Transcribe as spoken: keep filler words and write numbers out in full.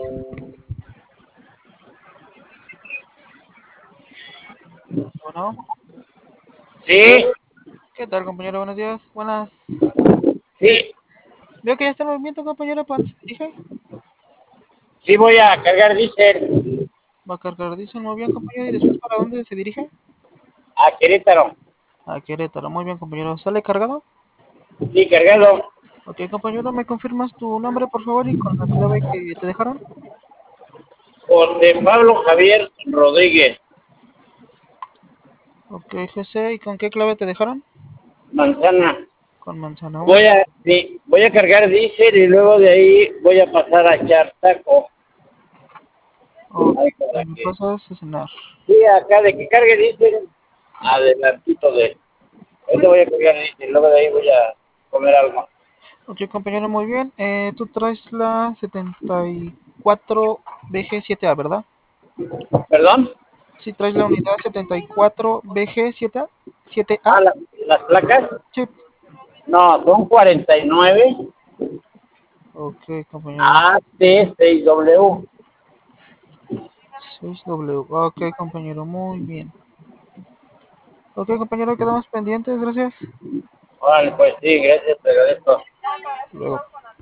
Bueno, Sí, ¿qué tal, compañero? Buenos días. Buenas. sí, Veo que ya está en movimiento, compañero. ¿Para dónde se dirige? sí voy a cargar diésel Va a cargar, dice muy bien, compañero. ¿Y después para dónde se dirige? a Querétaro. A Querétaro. Muy bien, compañero. ¿Sale cargado? Sí, cargado Ok, compañero, ¿me confirmas tu nombre, por favor, y con la clave que te dejaron? José Pablo Javier Rodríguez Ok, José, ¿y con qué clave te dejaron? Manzana. Con manzana. Muy Voy bien. a, sí, voy a cargar diésel y luego de ahí voy a pasar a echar taco. Ok, Ahí para me que, pasas a cenar. sí, acá de que cargue diésel, adelantito de. Ahorita voy a cargar diésel, luego de ahí voy a comer algo. Ok, compañero, muy bien. Eh, tú traes la setenta y cuatro B G siete A, ¿verdad? ¿Perdón? Sí, traes la unidad setenta y cuatro B G siete A. siete A. Ah, la- las placas. Sí. No, son cuarenta y nueve Ok, compañero. A T seis W. seis W. Ok, compañero, muy bien. Ok, compañero, quedamos pendientes, gracias. Órale, pues sí, gracias, te agradezco. Luego.